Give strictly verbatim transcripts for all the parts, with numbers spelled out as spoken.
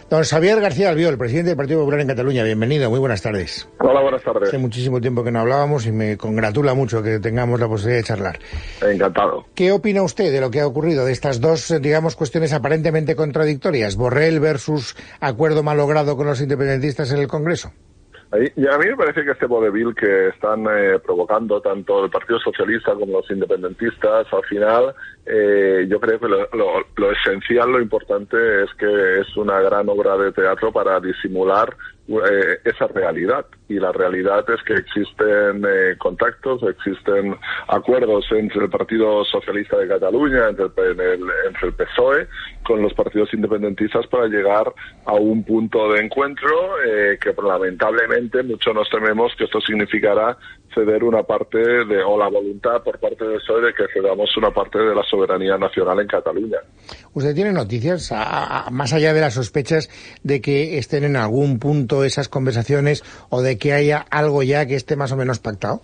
Don Xavier García Albiol, presidente del Partido Popular en Cataluña. Bienvenido, muy buenas tardes. Hola, buenas tardes. Hace muchísimo tiempo que no hablábamos y me congratula mucho que tengamos la posibilidad de charlar. Encantado. ¿Qué opina usted de lo que ha ocurrido, de estas dos, digamos, cuestiones aparentemente contradictorias? Borrell versus acuerdo malogrado con los independentistas en el Congreso. Y a mí me parece que este vodevil que están eh, provocando tanto el Partido Socialista como los independentistas, al final eh, yo creo que lo, lo, lo esencial, lo importante es que es una gran obra de teatro para disimular eh, esa realidad. Y la realidad es que existen eh, contactos, existen acuerdos entre el Partido Socialista de Cataluña, entre el, el, entre el P S O E, con los partidos independentistas para llegar a un punto de encuentro eh, que lamentablemente muchos nos tememos que esto significará ceder una parte de, o la voluntad por parte del P S O E de que cedamos una parte de la soberanía nacional en Cataluña. ¿Usted tiene noticias, a, a, más allá de las sospechas, de que estén en algún punto esas conversaciones o de que haya algo ya que esté más o menos pactado?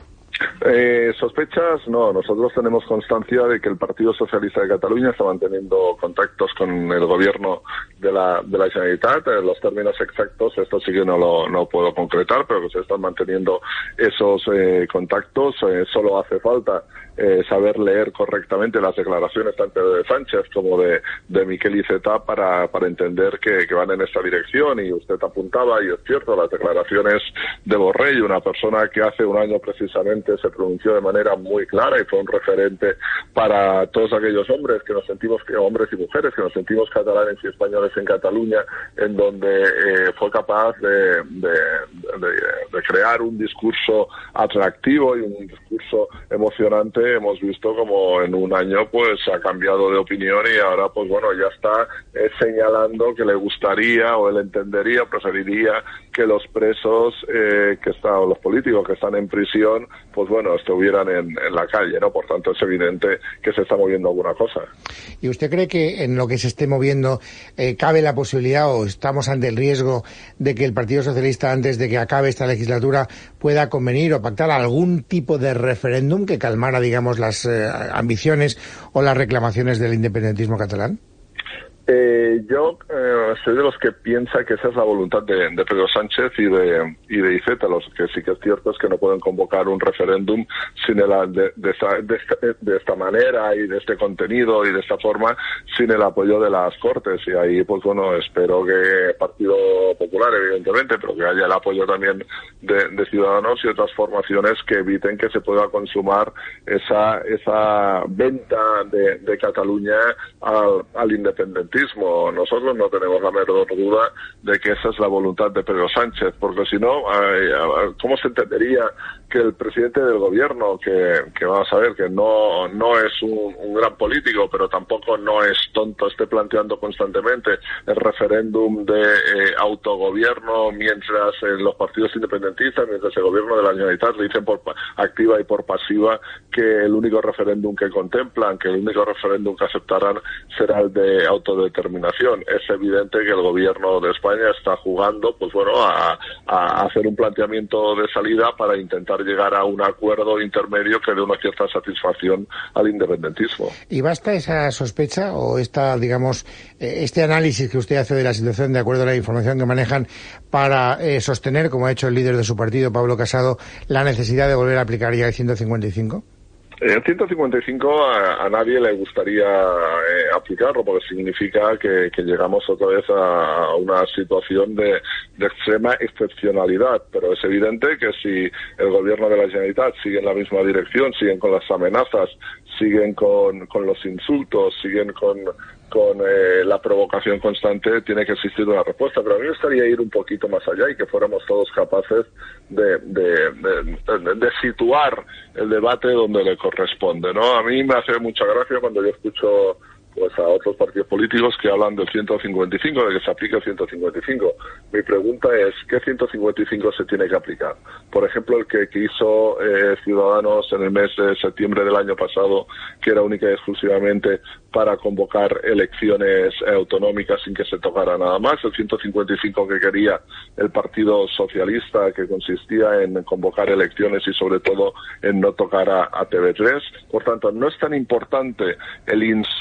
Eh, sospechas, no. Nosotros tenemos constancia de que el Partido Socialista de Cataluña está manteniendo contactos con el gobierno de la de la Generalitat. Eh, los términos exactos, esto sí que no lo no puedo concretar, pero que se están manteniendo esos eh, contactos. Eh, solo hace falta eh, saber leer correctamente las declaraciones tanto de Sánchez como de, de Miquel Iceta para, para entender que, que van en esta dirección. Y usted apuntaba, y es cierto, las declaraciones de Borrell, una persona que hace un año precisamente se pronunció de manera muy clara y fue un referente para todos aquellos hombres que nos sentimos, que hombres y mujeres que nos sentimos catalanes y españoles en Cataluña, en donde eh, fue capaz de, de, de, de crear un discurso atractivo y un discurso emocionante. Hemos visto como en un año pues ha cambiado de opinión y ahora pues bueno ya está eh, señalando que le gustaría o él entendería, preferiría que los presos eh, que están, o los políticos que están en prisión, pues bueno, estuvieran en, en la calle, ¿no? Por tanto, es evidente que se está moviendo alguna cosa. ¿Y usted cree que en lo que se esté moviendo eh, cabe la posibilidad o estamos ante el riesgo de que el Partido Socialista, antes de que acabe esta legislatura, pueda convenir o pactar algún tipo de referéndum que calmara, digamos, las eh, ambiciones o las reclamaciones del independentismo catalán? Eh, yo eh, soy de los que piensa que esa es la voluntad de, de Pedro Sánchez y de y de Iceta. Los que sí que es cierto es que no pueden convocar un referéndum sin el, de, de, esta, de, esta, de esta manera y de este contenido y de esta forma sin el apoyo de las Cortes. Y ahí, pues bueno, espero que el Partido Popular, evidentemente, pero que haya el apoyo también de, de Ciudadanos y otras formaciones que eviten que se pueda consumar esa esa venta de, de Cataluña al, al independentismo. Nosotros no tenemos la menor duda de que esa es la voluntad de Pedro Sánchez, porque si no, ¿cómo se entendería que el presidente del gobierno, que, que vamos a ver, que no no es un, un gran político, pero tampoco no es tonto, esté planteando constantemente el referéndum de eh, autogobierno, mientras eh, los partidos independentistas, mientras el gobierno de la Generalitat le dicen por activa y por pasiva que el único referéndum que contemplan, que el único referéndum que aceptarán será el de autodeterminación? Es evidente que el gobierno de España está jugando, pues bueno, a, a hacer un planteamiento de salida para intentar llegar a un acuerdo intermedio que dé una cierta satisfacción al independentismo. ¿Y basta esa sospecha o esta, digamos, este análisis que usted hace de la situación de acuerdo a la información que manejan para eh, sostener, como ha hecho el líder de su partido, Pablo Casado, la necesidad de volver a aplicar ya el ciento cincuenta y cinco? El ciento cincuenta y cinco a, a nadie le gustaría eh, aplicarlo, porque significa que, que llegamos otra vez a, a una situación de, de extrema excepcionalidad. Pero es evidente que si el gobierno de la Generalitat sigue en la misma dirección, siguen con las amenazas, siguen con, con los insultos, siguen con con eh, la provocación constante, tiene que existir una respuesta. Pero a mí me gustaría ir un poquito más allá y que fuéramos todos capaces de, de, de, de, de situar el debate donde le corresponde, ¿no? A mí me hace mucha gracia cuando yo escucho pues a otros partidos políticos que hablan del ciento cincuenta y cinco, de que se aplique el ciento cincuenta y cinco. Mi pregunta es, ¿qué ciento cincuenta y cinco se tiene que aplicar? Por ejemplo, el que quiso eh, Ciudadanos en el mes de septiembre del año pasado, que era única y exclusivamente para convocar elecciones autonómicas sin que se tocara nada más. El ciento cincuenta y cinco que quería el Partido Socialista, que consistía en convocar elecciones y sobre todo en no tocar a, a T V tres. Por tanto, no es tan importante el instrumento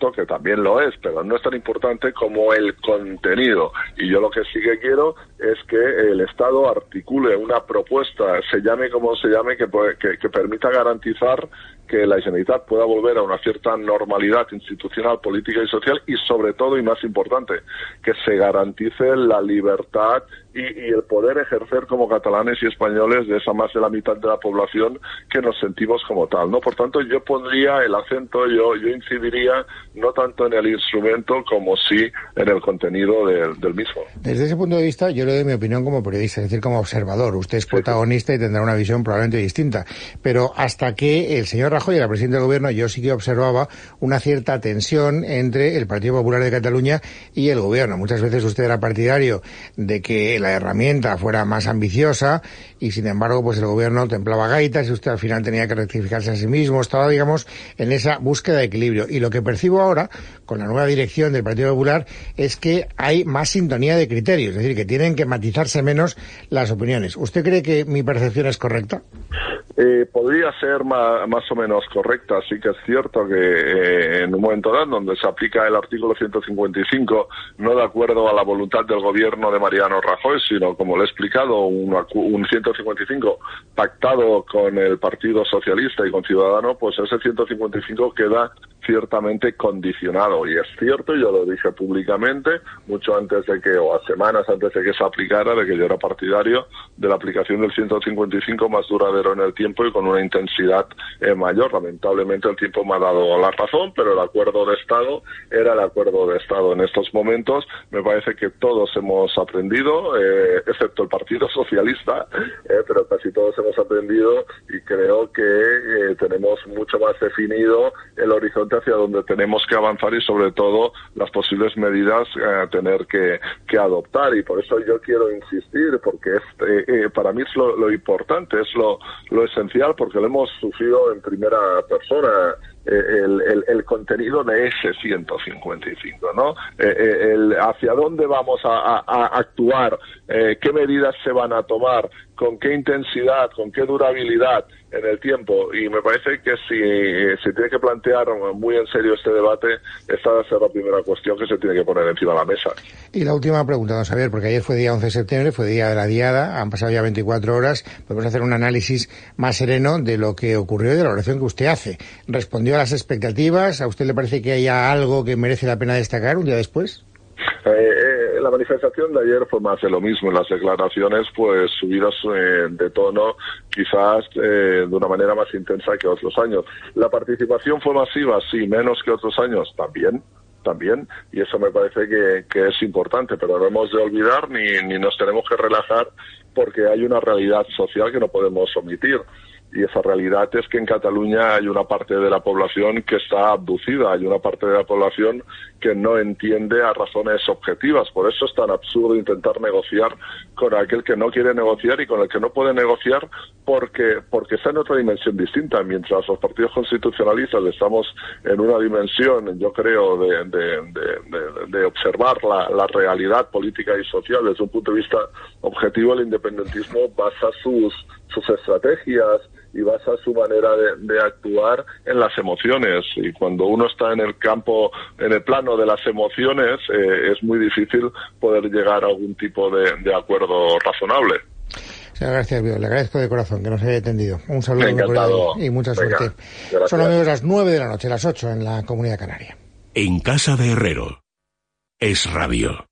discurso, que también lo es, pero no es tan importante como el contenido. Y yo lo que sí que quiero es que el Estado articule una propuesta, se llame como se llame, que, que, que permita garantizar que la Generalitat pueda volver a una cierta normalidad institucional, política y social, y sobre todo, y más importante, que se garantice la libertad y, y el poder ejercer como catalanes y españoles de esa más de la mitad de la población que nos sentimos como tal, ¿no? Por tanto, yo pondría el acento, yo, yo incidiría no tanto en el instrumento como sí en el contenido del, del mismo. Desde ese punto de vista, yo le doy mi opinión como periodista, es decir, como observador. Usted es protagonista y tendrá una visión probablemente distinta, pero hasta que el señor Rajoy era presidente del gobierno, yo sí que observaba una cierta tensión entre el Partido Popular de Cataluña y el gobierno. Muchas veces usted era partidario de que la herramienta fuera más ambiciosa y, sin embargo, pues el gobierno templaba gaitas y usted al final tenía que rectificarse a sí mismo. Estaba, digamos, en esa búsqueda de equilibrio. Y lo que percibo ahora, con la nueva dirección del Partido Popular, es que hay más sintonía de criterios, es decir, que tienen que matizarse menos las opiniones. ¿Usted cree que mi percepción es correcta? Eh, podría ser más, más o menos correcta. Sí que es cierto que eh, en un momento dado donde se aplica el artículo ciento cincuenta y cinco, no de acuerdo a la voluntad del gobierno de Mariano Rajoy, sino, como le he explicado, un, un ciento cincuenta y cinco pactado con el Partido Socialista y con Ciudadanos, pues ese ciento cincuenta y cinco queda ciertamente condicionado. Y es cierto, yo lo dije públicamente, mucho antes de que, o a semanas antes de que se aplicara, de que yo era partidario de la aplicación del ciento cincuenta y cinco más duradero en el tiempo y con una intensidad eh, mayor. Lamentablemente el tiempo me ha dado la razón, pero el acuerdo de Estado era el acuerdo de Estado. En estos momentos me parece que todos hemos aprendido, eh, excepto el Partido Socialista, eh, pero casi todos hemos aprendido, y creo que eh, tenemos mucho más definido el horizonte hacia donde tenemos que avanzar y, sobre todo, las posibles medidas a eh, tener que, que adoptar. Y por eso yo quiero insistir, porque este, eh, para mí es lo, lo importante, es lo, lo esencial, porque lo hemos sufrido en primera persona. El, el, el contenido de ese ciento cincuenta y cinco, ¿no? Eh, el, hacia dónde vamos a, a, a actuar, eh, qué medidas se van a tomar, con qué intensidad, con qué durabilidad en el tiempo. Y me parece que si eh, se tiene que plantear muy en serio este debate, esta va a ser la primera cuestión que se tiene que poner encima de la mesa. Y la última pregunta, don Xavier, porque ayer fue día once de septiembre, fue día de la diada, han pasado ya veinticuatro horas, podemos hacer un análisis más sereno de lo que ocurrió y de la oración que usted hace. ¿Respondió a las expectativas? ¿A usted le parece que haya algo que merece la pena destacar un día después? Eh, eh, la manifestación de ayer fue más de lo mismo. En las declaraciones, pues subidas eh, de tono, quizás eh, de una manera más intensa que otros años. La participación fue masiva, sí, menos que otros años, también. también, y eso me parece que, que es importante, pero no hemos de olvidar ni, ni nos tenemos que relajar, porque hay una realidad social que no podemos omitir. Y esa realidad es que en Cataluña hay una parte de la población que está abducida, hay una parte de la población que no entiende a razones objetivas. Por eso es tan absurdo intentar negociar con aquel que no quiere negociar y con el que no puede negociar porque porque está en otra dimensión distinta. Mientras los partidos constitucionalistas estamos en una dimensión, yo creo, de, de, de, de, de observar la, la realidad política y social desde un punto de vista objetivo, el independentismo basa sus, sus estrategias y basa su manera de, de actuar en las emociones, y cuando uno está en el campo, en el plano de las emociones, eh, es muy difícil poder llegar a algún tipo de, de acuerdo razonable. Señor García Albiol, le agradezco de corazón que nos haya atendido. Un saludo Encantado. Y mucha Venga, suerte. gracias. Son amigos las nueve de la noche, las ocho en la Comunidad Canaria. En casa de Herrero. Es Radio.